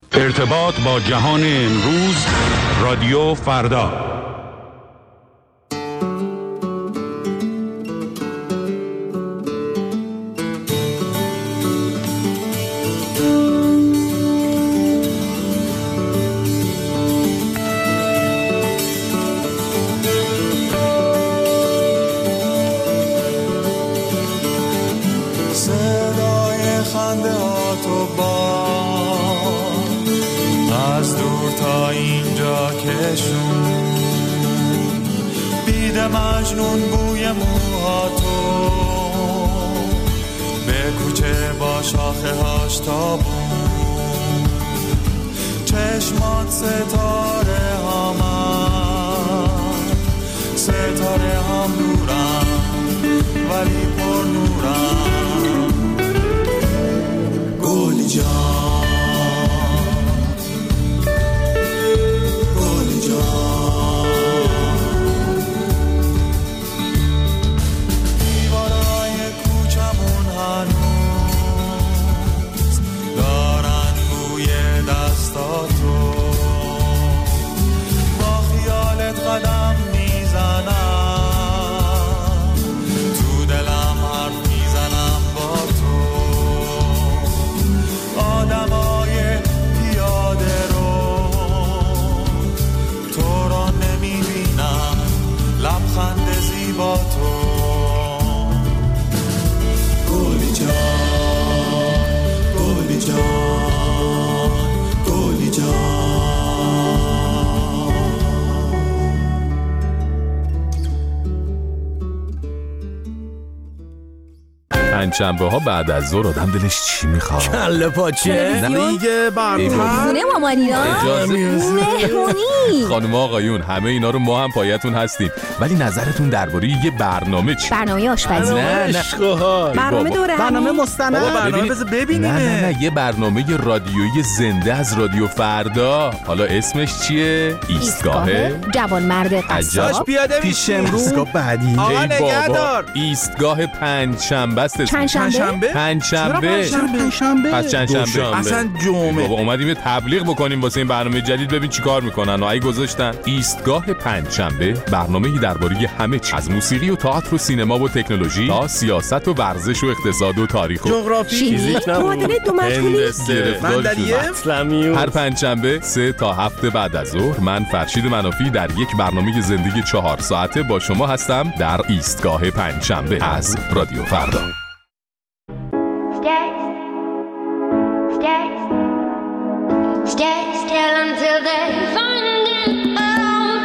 ارتباط با جهان امروز، رادیو فردا. صدای خنده ها تو با از دور تا اینجا کشون، بید مجنون بوی موها تو به کوچه با شاخه هاش تابون، چشمات ستاره ها من، ستاره هم دورم ولی پر نورم. گلی جان گلی جان، دیوارای کوچمون هنوز دارن بوی دستاتو، با خیالت قدم میزنم، تو دلم حرف میزنم با تو. آدمای پیاده رو تو را نمیبینم، لبخند زیبا تو. گلی جان گلی جان گلی جان. پنجشنبه ها بعد از ظهر آدم دلش چی میخواد؟ کله پاچه دیگه خونه مامانینا مهمونی. خانم آقایون همه اینا رو ما هم پایتون هستیم، ولی نظرتون درباره یه برنامه چی؟ برنامه آشپزی، نه برنامه دوره، برنامه مستند، برنامه ببینیم. نه یه برنامه رادیویی زنده از رادیو فردا. حالا اسمش چیه؟ ایستگاه جوانمرد قصاب. پیاده پیش امروز ایستگاه بعدی. آقا نگهدار. ایستگاه پنجشنبه است. پنجشنبه پس چندشنبه اصلا جمعه. بابا اومدیم یه تبلیغ بکنیم واسه این برنامه جدید، ببین چی کار میکنن. ای گذاشتن ایستگاه پنجشنبه، برنامه‌ای درباره همه چیز، از موسیقی و تئاتر و سینما و تکنولوژی تا سیاست و ورزش و اقتصاد و تاریخ و جغرافی، فیزیک، معادله دو مجهولی، هر پنجشنبه 3 تا 7 بعد از ظهر من فرشید منافی در یک برنامه زندگی 4 ساعته با شما هستم در ایستگاه پنجشنبه از رادیو فردا. Stay still until they find it out.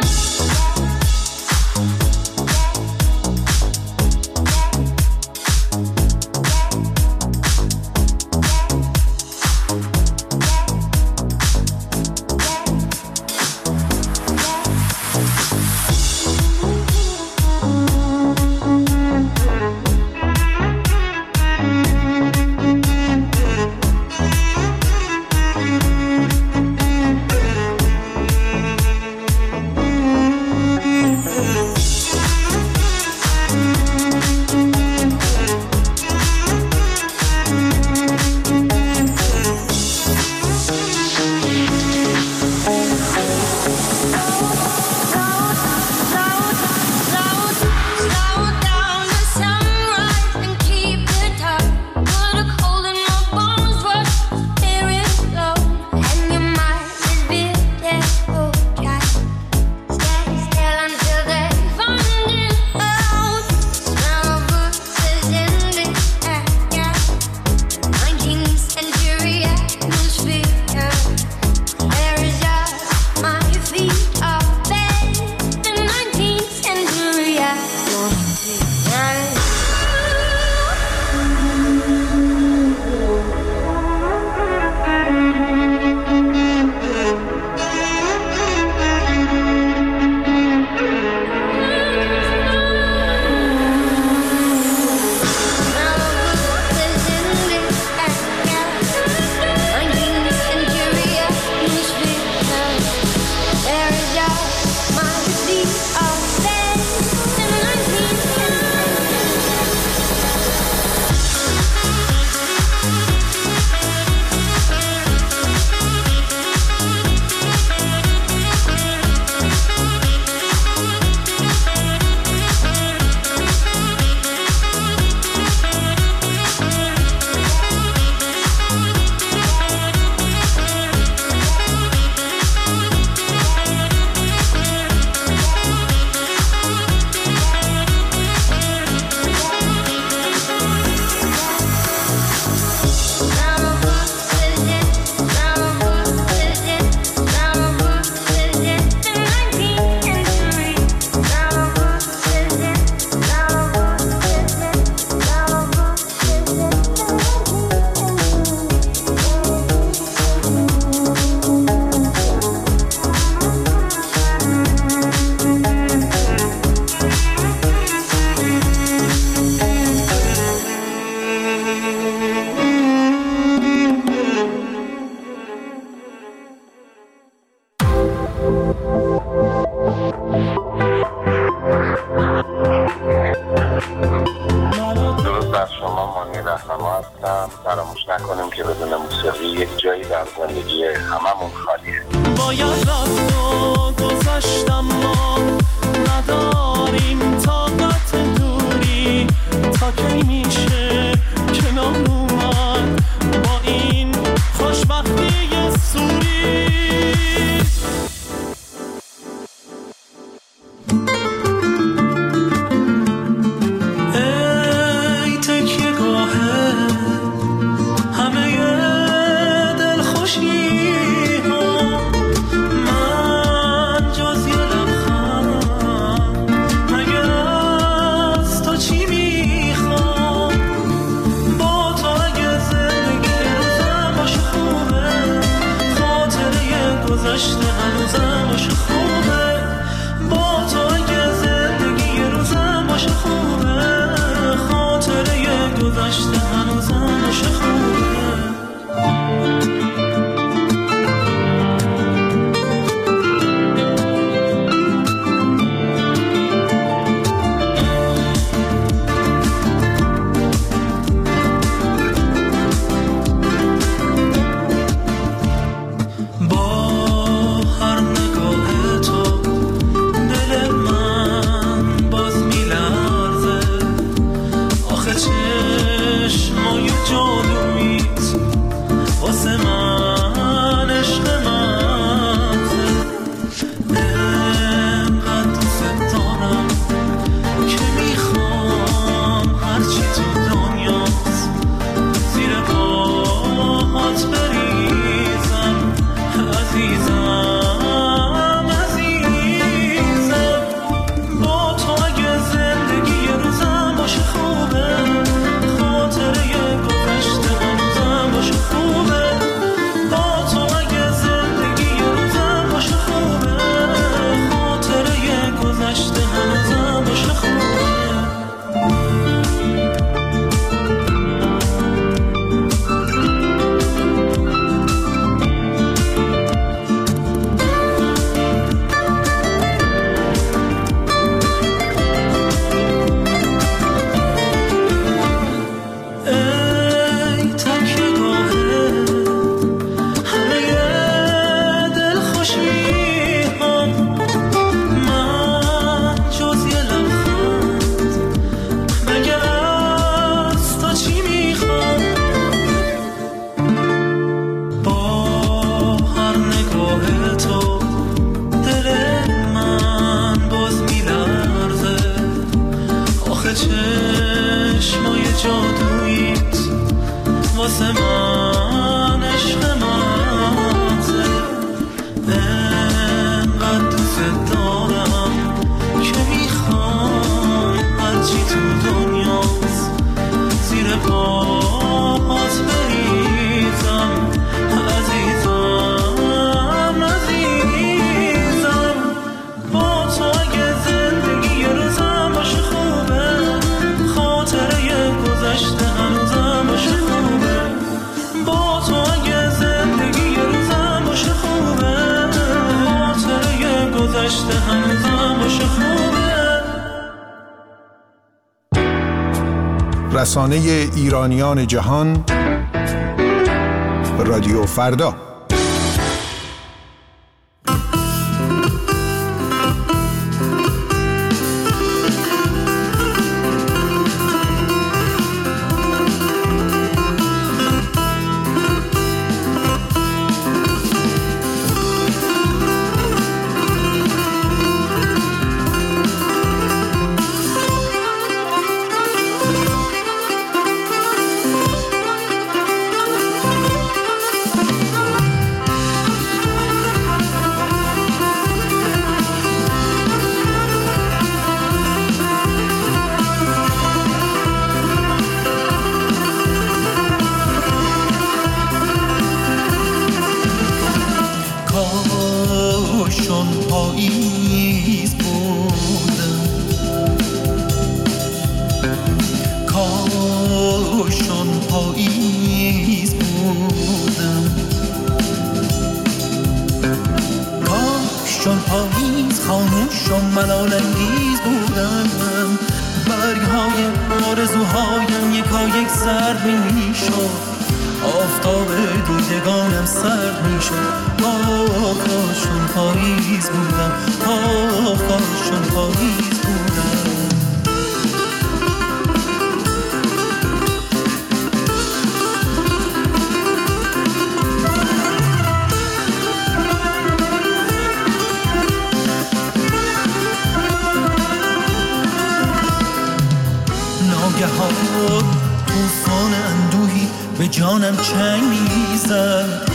یک جایی در زندگی هممون خالیه. باید رفت و گذشتم ما نداریم طاقت دوری تا کی میشه کنار اومد با این خوشبختی سوری. ای تکیه گاهه همه دلخوشی ها، من جز یه لبخند مگر از تو چی میخوام؟ با تو اگه زندگی روزم باشه خوبه، خاطره گذشته هنوزم باشه خوبه. با تو اگه زندگی روزم باشه خوبه، خاطره گذشته هنوزم باشه خوبه. رسانه ایرانیان جهان رادیو فردا. آفتاب دیدگانم سرد میشد. کاشون پاییز بودم، کاشون پاییز بودم. ناگهان طوفان اندوهی به جانم چنگ میزد.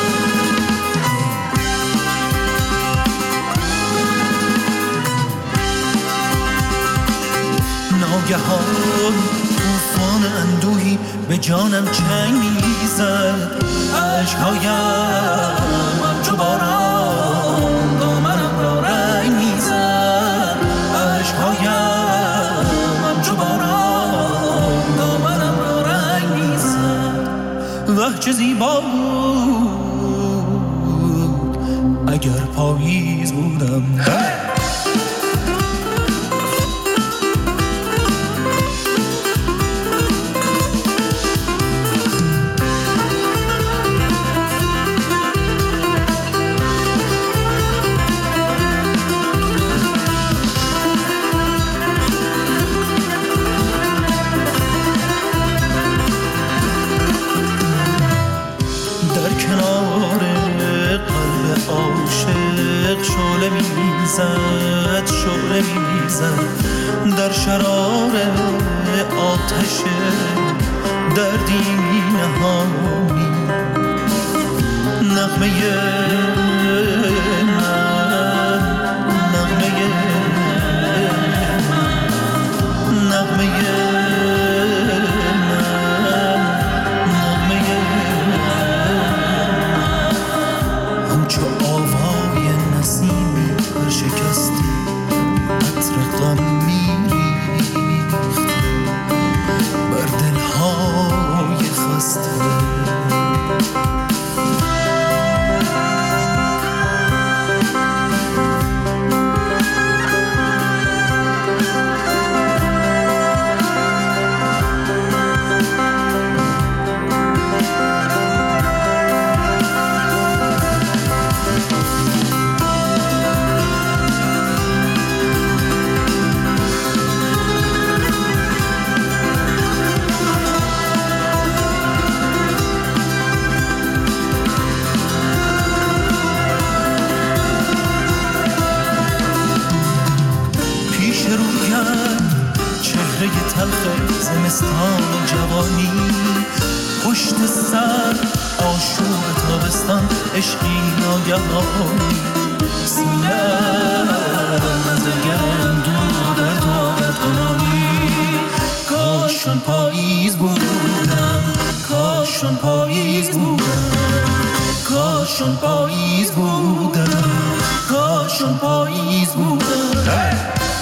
ناگهان طوفان اندوهی به جانم چنگ میزد. عشقهایم همچو باران دامنم را رنگ میزد. عشقهایم همچو باران دامنم را رنگ میزد. وه چه زیبا بود اگر پاییز بودم. شعله میزد در شرار آتش دردی نهانی. نغمه من، نغمه من، نغمه من، نغمه همچو آوای نسیمی شکستی عطر غم میریخت بر دلهای خسته. زمستان جوانی پشت سر آشوب تابستان عشقی ناگهانی. سینه‌ام از گرم دور در طاقت کنانی. کاشون پاییز بودم، کاشون پاییز بودم، کاشون پاییز بودم، کاشون پاییز بودم.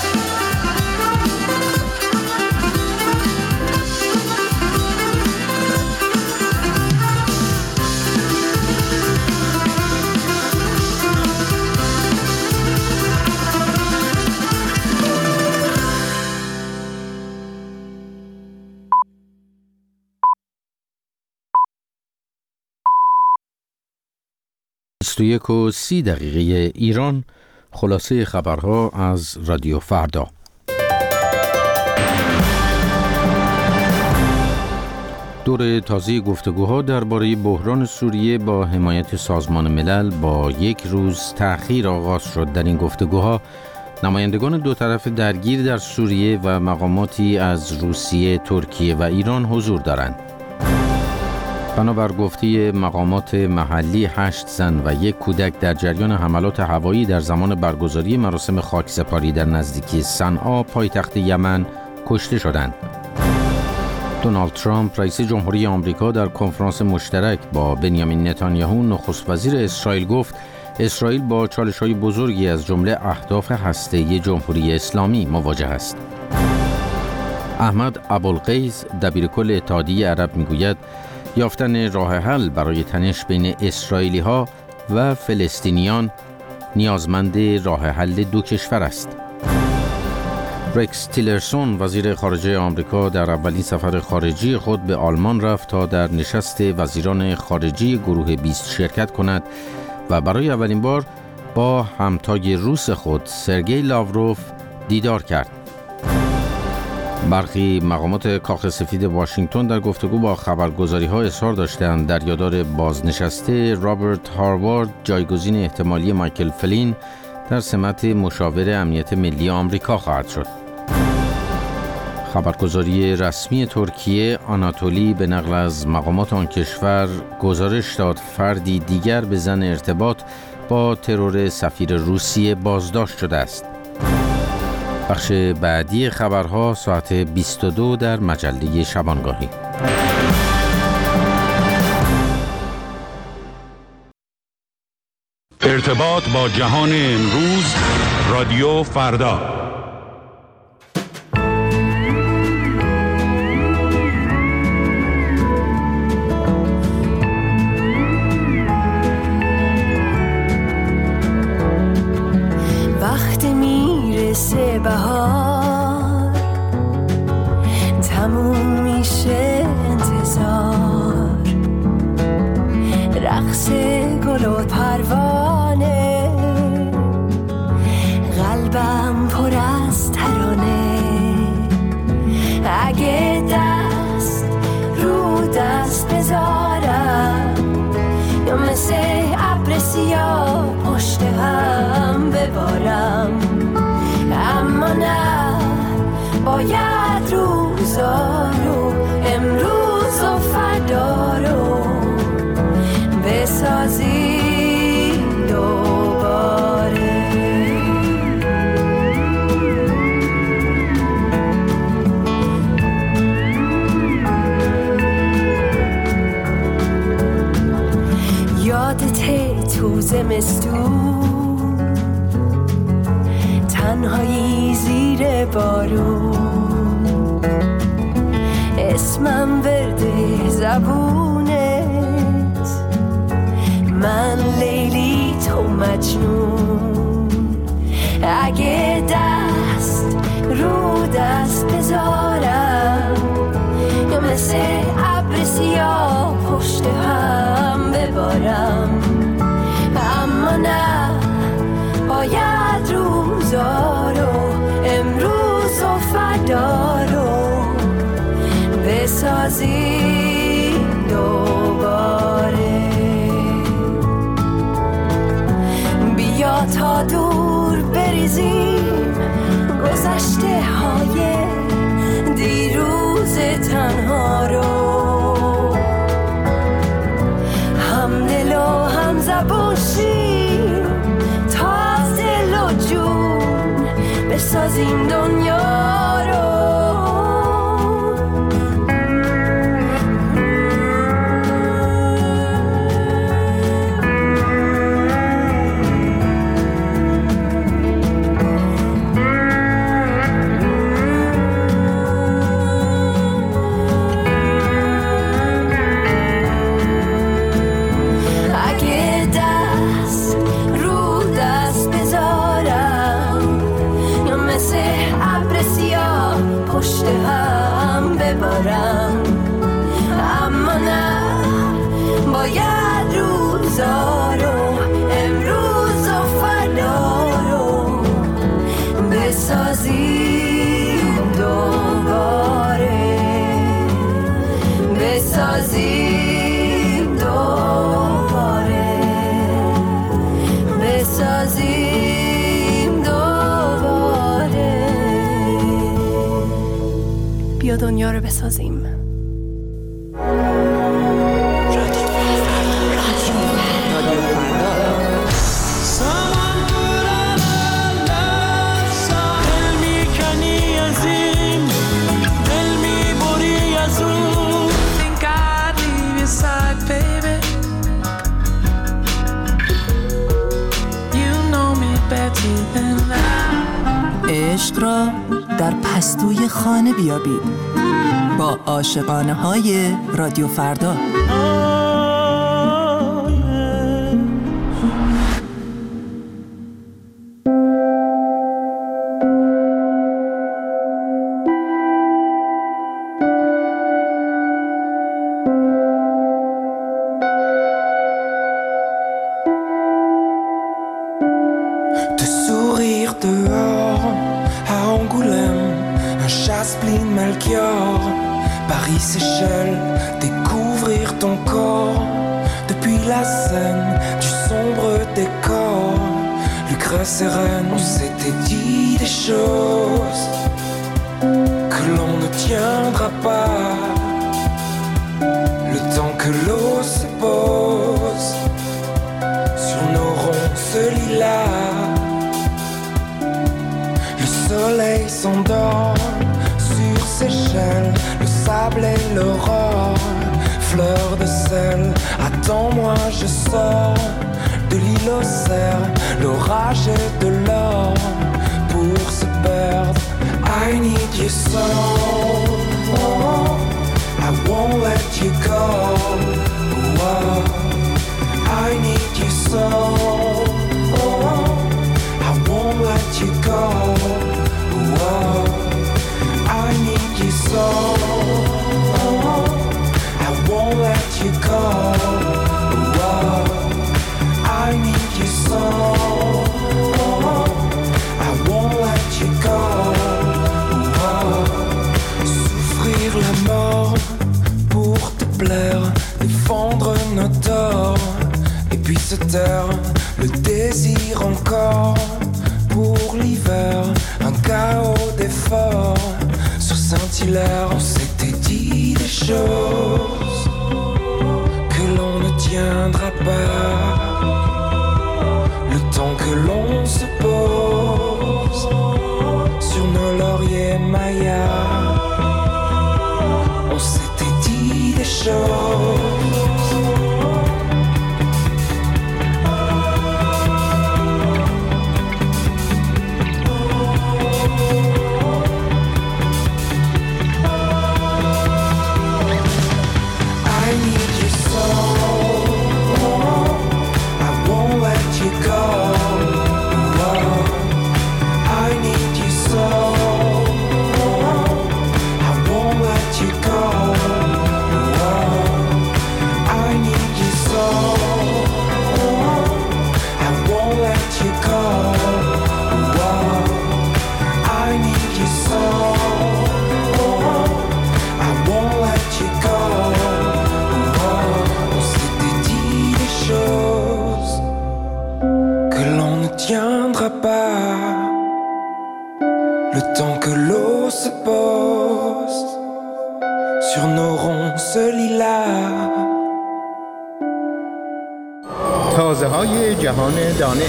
یک و 30 دقیقه ایران، خلاصه خبرها از رادیو فردا. دور تازه گفتگوها درباره بحران سوریه با حمایت سازمان ملل با یک روز تأخیر آغاز شد. در این گفتگوها نمایندگان دو طرف درگیر در سوریه و مقاماتی از روسیه، ترکیه و ایران حضور دارند. بنابر گفته مقامات محلی 8 زن و 1 کودک در جریان حملات هوایی در زمان برگزاری مراسم خاکسپاری در نزدیکی صنعا پایتخت یمن کشته شدند. دونالد ترامپ رئیس جمهوری آمریکا در کنفرانس مشترک با بنیامین نتانیاهو نخست وزیر اسرائیل گفت اسرائیل با چالش‌های بزرگی از جمله اهداف هسته‌ای جمهوری اسلامی مواجه است. احمد ابوالقیس دبیرکل اتحادیه عرب میگوید یافتن راه حل برای تنش بین اسرائیلی‌ها و فلسطینیان نیازمند راه حل دو کشور است. رکس تیلرسون وزیر خارجه آمریکا در اولین سفر خارجی خود به آلمان رفت تا در نشست وزیران خارجی گروه 20 شرکت کند و برای اولین بار با همتای روس خود سرگئی لاوروف دیدار کرد. برخی مقامات کاخ سفید واشنگتن در گفتگو با خبرگزاری‌ها اظهار داشتند در یادداشت بازنشسته رابرت هاروارد جایگزین احتمالی مایکل فلین در سمت مشاور امنیت ملی آمریکا خواهد شد. خبرگزاری رسمی ترکیه آناتولی به نقل از مقامات آن کشور گزارش داد فردی دیگر به ظن ارتباط با ترور سفیر روسیه بازداشت شده است. بخش بعدی خبرها ساعت 22 در مجله شبانگاهی. ارتباط با جهان امروز، رادیو فردا. وقتی میرسه بهار تموم میشه انتظار، رقص گل و پروانه قلبم پر از ترانه، اگه دست رو دست بذارم یا مثل ابر سیاه پشت هم ببارم، اما نه باید روزا رو امروز و فردا رو بسازی دوباره. یادته تو زمستون تنهایی زیر بارون، اسمم ورده زبونت، من لیلی تو مجنون، اگه دست رو دست بذارم یا مثل ابر سیاه پشت هم ببارم، اما نه باید روزا رو امروز و فردا رو بسازی دوباره. بیا تا دور بریزیم گذشته های دیروز تنها رو، هم دل و هم زبون شیم تا از دل و جون بسازیم دنیا رو. پشت هم ببارم، اما نه باید روزا رو امروز و فردا رو بسازیم دوباره، بسازیم دوباره، بسازیم دوباره. بیا دنیا رو بسازیم. عشق را در پستوی خانه بیابید با عاشقانه های رادیو فردا. sourire dehors, à Angoulême, un Chasse-Pline Melchior, Paris, Seychelles, découvrir ton corps. Depuis la scène du sombre décor, Lucrèce sereine, on s'était dit des choses que l'on ne tiendra pas. Le temps que l'eau se pose sur nos ronces lilas, le soleil s'endort sur Seychelles, le sable et l'aurore, fleur de sel. Attends-moi, je sors de l'île aux cerfs, l'orage et de l'or pour se perdre. I need you so, I won't let you go. I need you so, I won't let you go. I need you so, I won't let you go. I need you so, I won't let you go. Souffrir la mort pour te plaire, défendre nos torts, et puis se taire, le désir encore pour l'hiver, un chaos d'efforts sur Saint-Hilaire. On s'était dit des choses que l'on ne tiendra pas. Le temps que l'on se pose sur nos lauriers mayas, on s'était dit des choses. تازه‌های جهان دانش.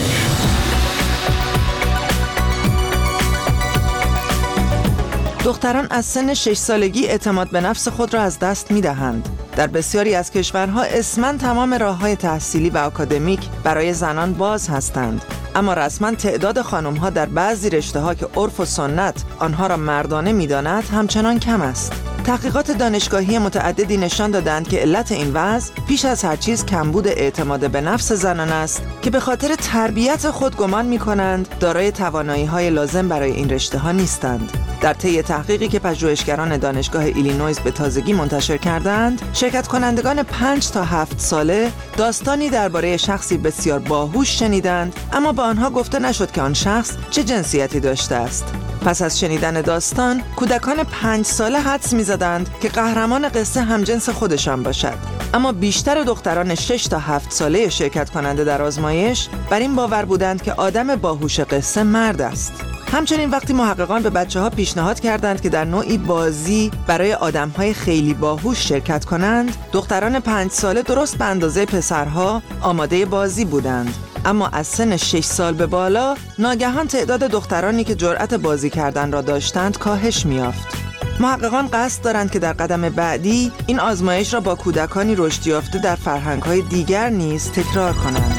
دختران از سن 6 سالگی اعتماد به نفس خود را از دست می‌دهند. در بسیاری از کشورها اسماً تمام راه‌های تحصیلی و آکادمیک برای زنان باز هستند، اما رسماً تعداد خانم‌ها در بعضی رشته‌ها که عرف و سنت آنها را مردانه می‌داند همچنان کم است. تحقیقات دانشگاهی متعددی نشان دادند که علت این وضع پیش از هر چیز کمبود اعتماد به نفس زنان است که به خاطر تربیت خود گمان می‌کنند دارای توانایی‌های لازم برای این رشته‌ها نیستند. در طی تحقیقی که پژوهشگران دانشگاه ایلینویز به تازگی منتشر کردند، شرکت کنندگان 5 تا 7 ساله داستانی درباره شخصی بسیار باهوش شنیدند، اما به آنها گفته نشد که آن شخص چه جنسیتی داشته است. پس از شنیدن داستان، کودکان 5 ساله حدس می‌زدند که قهرمان قصه همجنس خودشان باشد. اما بیشتر دختران 6 تا 7 ساله شرکت کننده در آزمایش بر این باور بودند که آدم باهوش قصه مرد است. همچنین وقتی محققان به بچه‌ها پیشنهاد کردند که در نوعی بازی برای آدم‌های خیلی باهوش شرکت کنند، دختران 5 ساله درست به اندازه پسرها آماده بازی بودند. اما از سن 6 سال به بالا ناگهان تعداد دخترانی که جرأت بازی کردن را داشتند کاهش می‌یافت. محققان قصد دارند که در قدم بعدی این آزمایش را با کودکانی رشد یافته در فرهنگ‌های دیگر نیز تکرار کنند.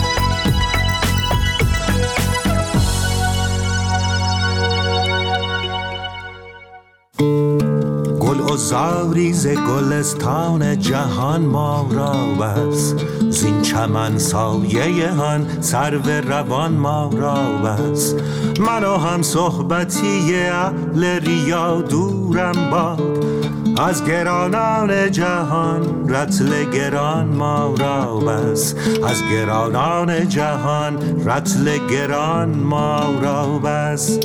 گل و زاریز گلستان جهان ما را بس، زین چمن سایه هن سرو روان ما را بس. من و هم صحبتی اهل ریا دورم باد، از گرانان جهان رطل گران ما را بس، از گرانان جهان رطل گران ما را بس.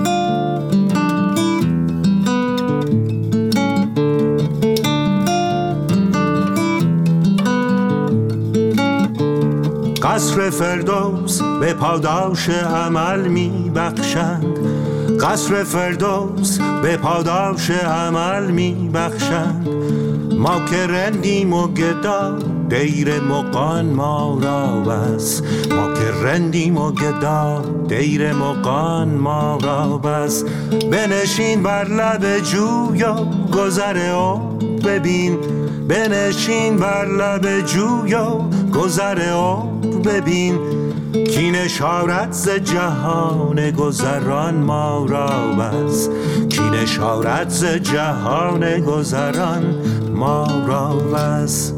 قصر فردوس به پاداش عمل می بخشند، قصر فردوس به پاداش عمل می بخشند. ما که رندیم و گدا دیر مغان ما را بس، ما که رندیم و گدا دیر مغان ما را بس. بنشین بر لب جویا گذر عمر ببین، بنشین بر لب جویا گذر عمر ببین. کی نشارت ز جهان گذران ما را بس، کی نشارت ز جهان گذران ما را بس.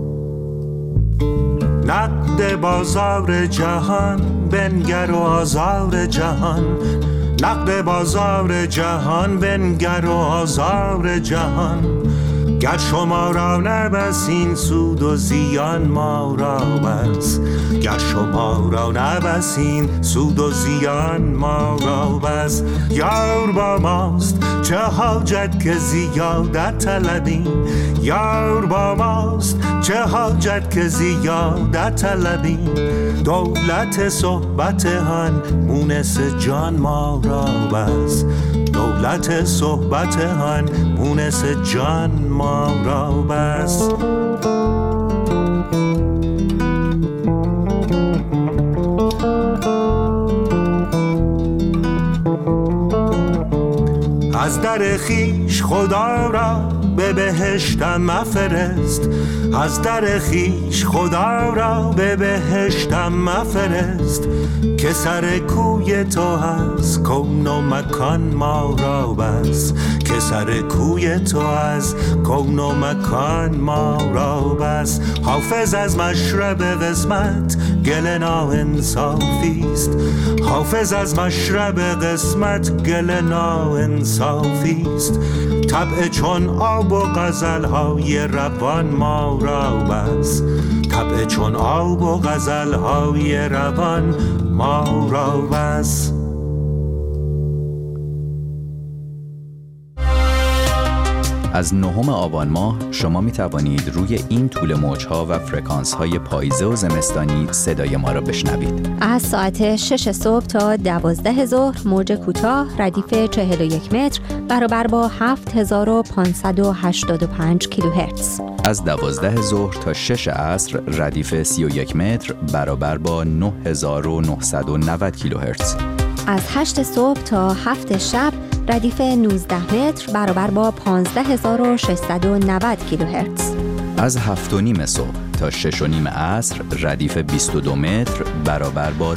نقد بازار جهان بنگر و آزار جهان، نقد بازار جهان بنگر و آزار جهان. گر شما را نبسین سود و زیان ما را بس، گر شما را نبسین سود و زیان ما را بس. یار با ماست چه حاجت که زیادت طلبیم، یار با ماست چه حاجت که زیادت طلبیم. دولت صحبت هن مونس جان ما را بس، دولت صحبت هن مونس جان ما را بس. از در خویش خدا را به بهشتم مفرست، از در خویش خدا را به بهشتم مفرست. که سر کوی تو هست کون و مکان ما را بس، که سر کوی تو از کون و مکان ما را بس. حافظ از مشرب قسمت گل ناانصافیست، حافظ از مشرب قسمت گل ناانصافیست. طبع چون آب و غزل‌های روان ما را بس، طبع چون آب و غزل‌های روان ما را بس. از 9 آبان ماه شما می توانید روی این طول موج‌ها و فرکانس‌های پاییزه و زمستانی صدای ما را بشنوید. از ساعت 6 صبح تا 12 ظهر موج کوتاه ردیف 41 متر برابر با 7585 کیلوهرتز. از 12 ظهر تا 6 عصر ردیف 31 متر برابر با 9990 کیلوهرتز. از 8 صبح تا 7 شب ردیف 19 متر برابر با 15690 کیلوهرتز. از 7:30 صبح تا 6:30 عصر ردیف 22 متر برابر با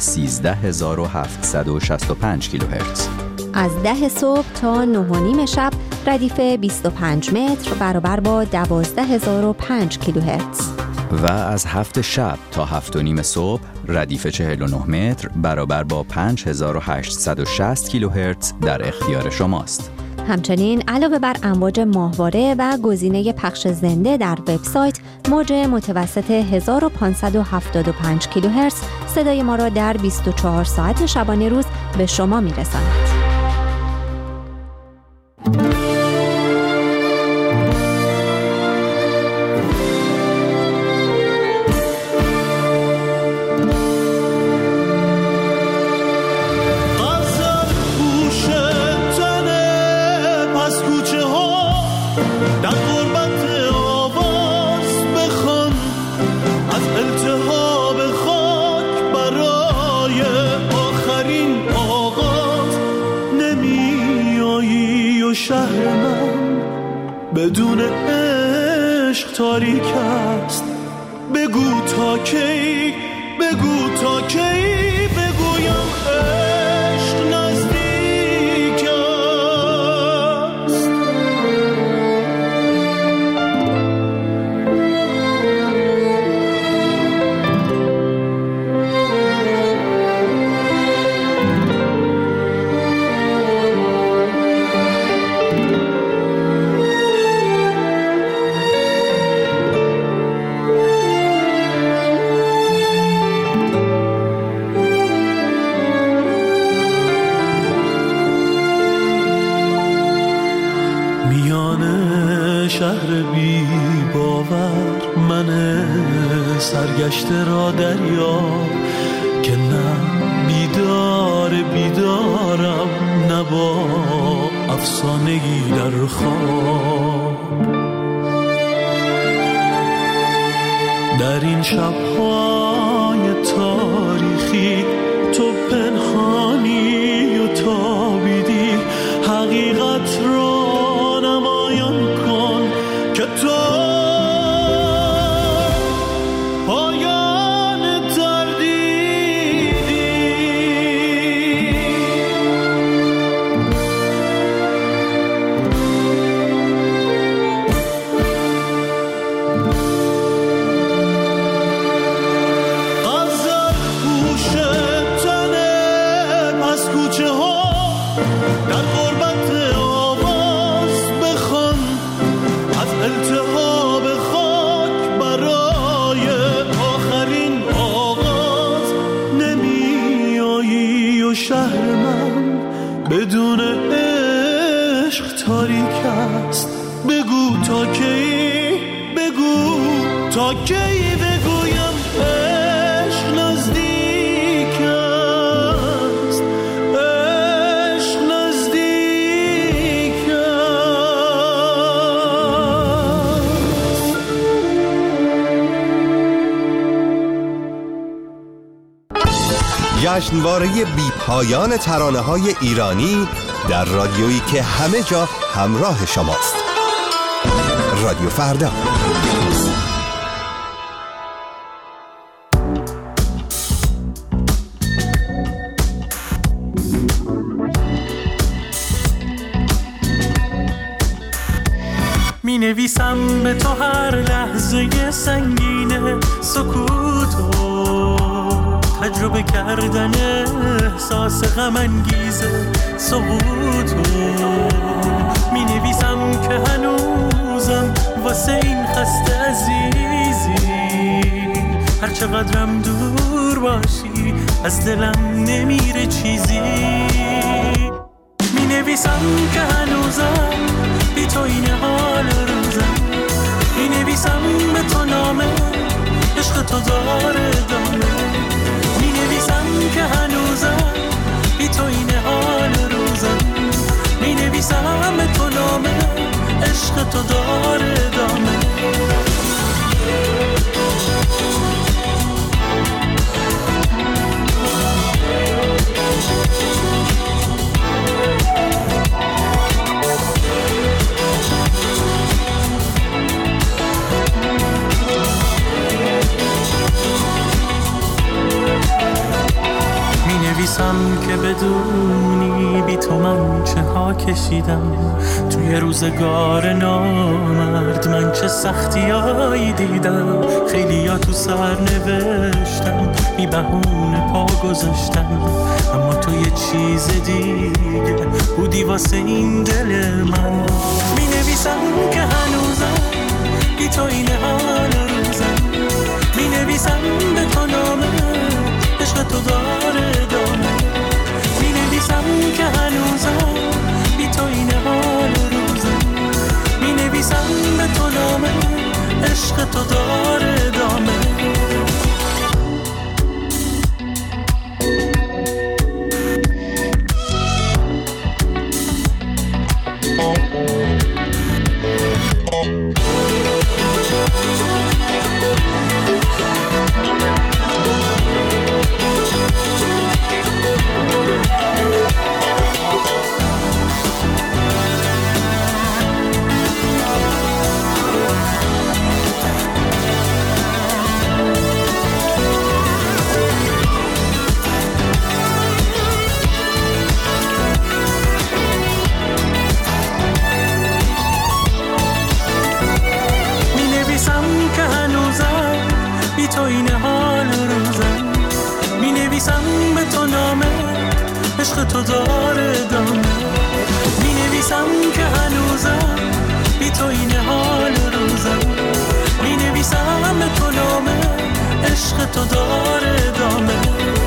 13765 کیلوهرتز. از 10 صبح تا 9:30 شب ردیف 25 متر برابر با 12005 کیلوهرتز. و از 7 شب تا 7:30 صبح ردیف 49 متر برابر با 5860 کیلوهرتز در اختیار شماست. همچنین علاوه بر امواج ماهواره و گزینه پخش زنده در وبسایت، موج متوسط 1575 کیلوهرتز صدای ما را در 24 ساعت شبانه روز به شما میرساند. بدون عشق تاریک است. بگو تا کی، بگو تا کی بگویم عشق نزدیک است. گذشته را دریاب که نه بیدارم نه با افسانگی در خواب. در این شب‌های تاریخی تو پنهانی و تابیدی، حقیقت را نمایان کن که تو بدون عشق تاریک است. بگو تا کی، بگو تا کی بگویم عشق نزدیک است، عشق نزدیک است. جشنواره بی پایان ترانه‌های ایرانی در رادیویی که همه جا همراه شماست. رادیو فردا. می نویسم به تو هر لحظه سنگین سکوتو، تجربه کردن احساس غم انگیز سقوطو. می نویسم که هنوزم واسه این خسته عزیزی، هر چقدرم دور باشی از دلم نمیره چیزی. می نویسم که هنوزم بی تو این حال روزم، می نویسم به تو نامه عشق تو داره دامه. می نویسم که هنوزم بی تو این حال روزم، می نویسم به تو نامه عشق تو داره دامه. نویسم که بدونی بی تو من چه ها کشیدم، توی روزگار نامرد من چه سختیایی دیدم. خیلی ها تو سر نوشتم بی بهونه پا گذاشتم، اما تو یه چیز دیگه بودی واسه این دل من. می نویسم که هنوزم بی تو این حال روزم، می نویسم به تو نامه عشق تو داره دامه. می نویسم که هنوزم بی تو این حال روزم، می نویسم به تو نامه عشق تو داره دامه. تو داره دامه. می نویسم که هنوزم بی تو این حال روزم، می نویسم به تو نامه عشق تو داره دامه.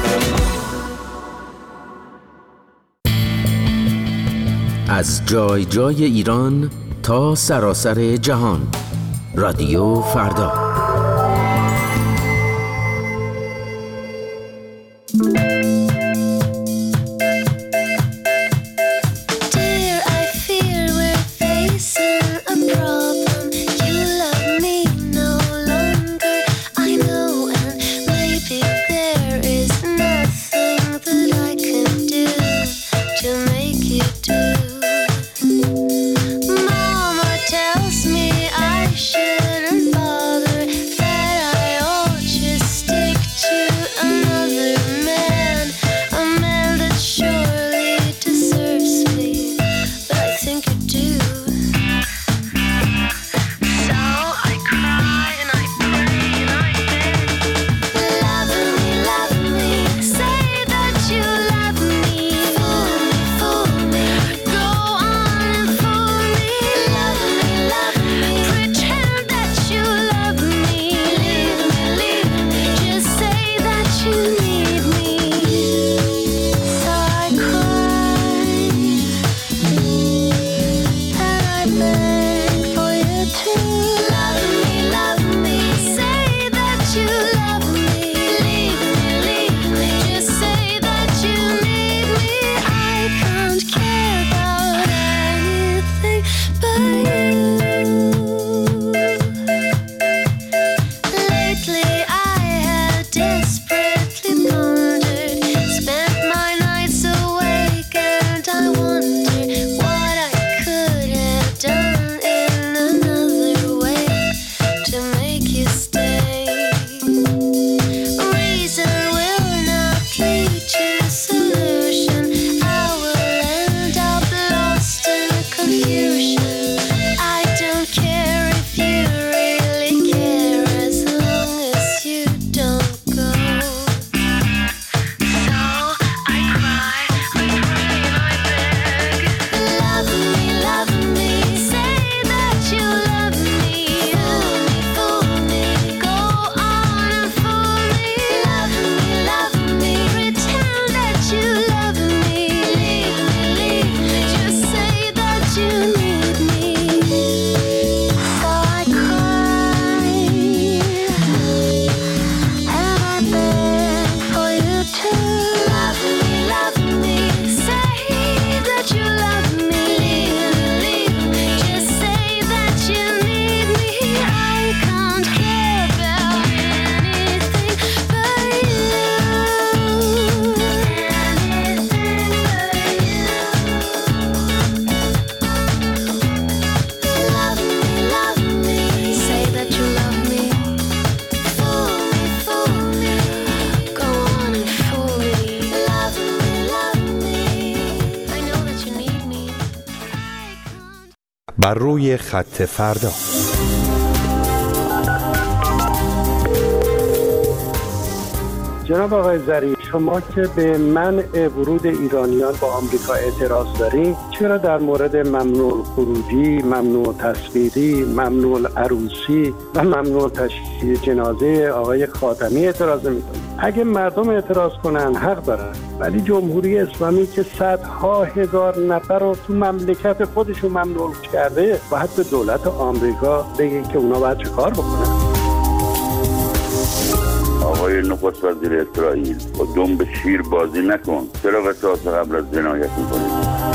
از جای جای ایران تا سراسر جهان، رادیو فردا. بر روی خط فردا. جناب آقای ظریف، شما که به منع ورود ایرانیان با آمریکا اعتراض دارید، چرا در مورد ممنوع خروجی، ممنوع تصویری، ممنوع عروسی و ممنوع تشییع جنازه آقای خاتمی اعتراض میکنید؟ اگه مردم اعتراض کنن حق دارن، ولی جمهوری اسلامی که صدها هزار نفر رو تو مملکت خودشون ممنوع کرده، باید به دولت آمریکا بگه که اونا باید چه کار بکنن. آقای نخست وزیر اسرائیل، با دنب شیر بازی نکن. چرا قصاص قبل از جنایت میکنید؟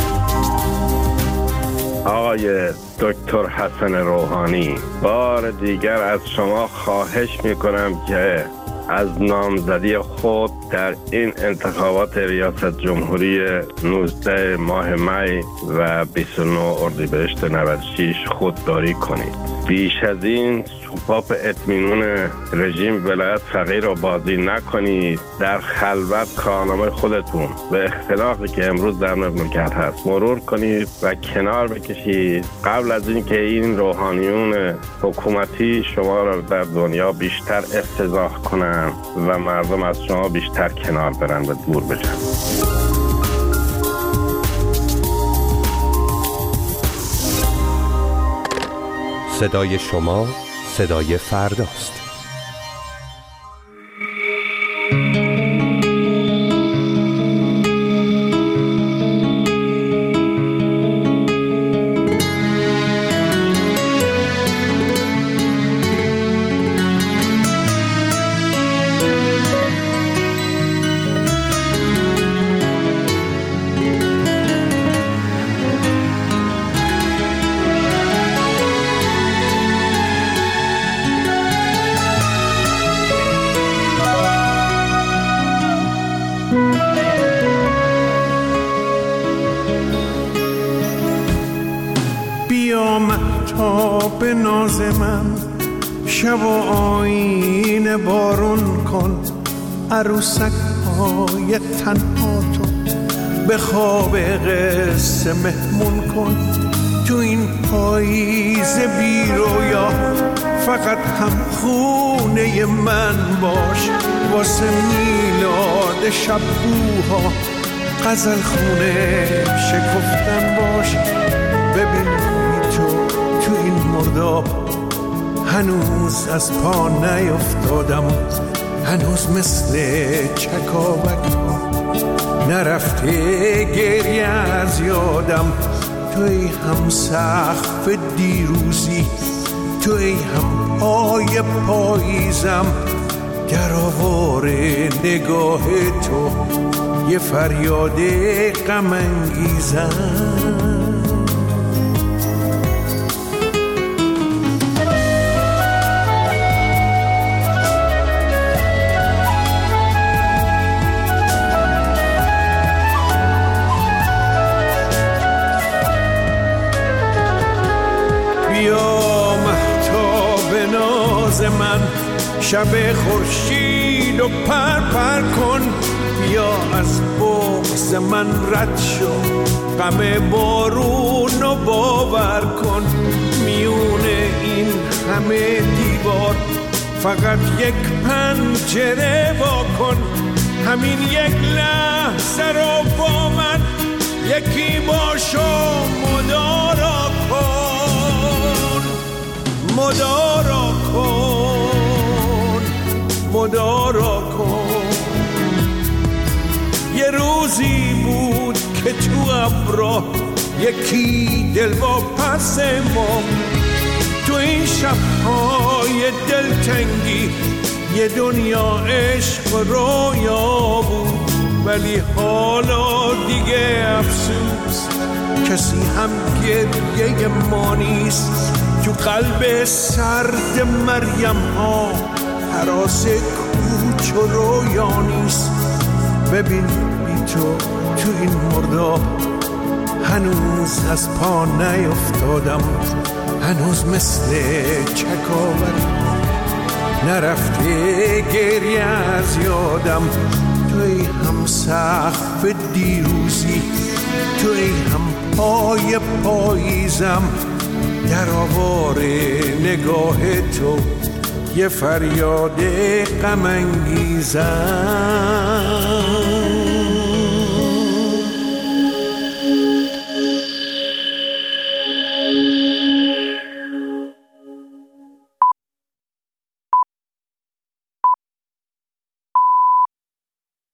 آقای دکتر حسن روحانی، بار دیگر از شما خواهش میکنم که از نامزدی خود در این انتخابات ریاست جمهوری 19 ماه می و 29 اردیبهشت 96 خودداری کنید. بیش از این سوپاپ اطمینان رژیم ولایت فقیه را بازی نکنید. در خلوت کارنامه خودتون به اختلافی که امروز در مملکت هست مرور کنید و کنار بکشید، قبل از اینکه این روحانیون حکومتی شما را در دنیا بیشتر افتضاح کنن و مردم از شما بیشتر کنار برن و دور بشن. صدای شما صدای فرداست. ناز من، شب و آینه بارون کن، عروسک های تنها تو به خواب قصه مهمون کن. تو این پاییز بی رویا فقط هم خونه من باش، واسه میلاد شبوها غزل خونه شکفتن باش. ببین تو این مرداب هنوز از پا نیفتادم، هنوز مثل چکاوک نرفته گریه از یادم. توی هم سقف دیروزی، توی هم پای پاییزم، در آوار نگاه تو یه فریاد غم انگیزم. من شب خورشید و پر کن، بیا از بغض من رد شو، غم بارون و باور کن. میونه این همه دیوار فقط یک پنجره وا کن، همین یک لحظه رو با من یکی باش و مدارا کن، مدارا کن، مدارا کن. یه روزی بود که تو ابرا یکی دل واپس ما، تو این شب‌های دلتنگی یه دنیا عشق و رویا بود. ولی حالا دیگه افسوس کسی هم گریه ما نیست، تو قلب سرد مریم ها هراس کوچ و رویا نیست. ببین بی تو این مرداب هنوز از پا نیفتادم، هنوز مثل چکاوک نرفته گریه از یادم. توی هم سقف دیروزی، توی هم پای پاییزم، در آوار نگاه تو یه فریاد غم انگیزم.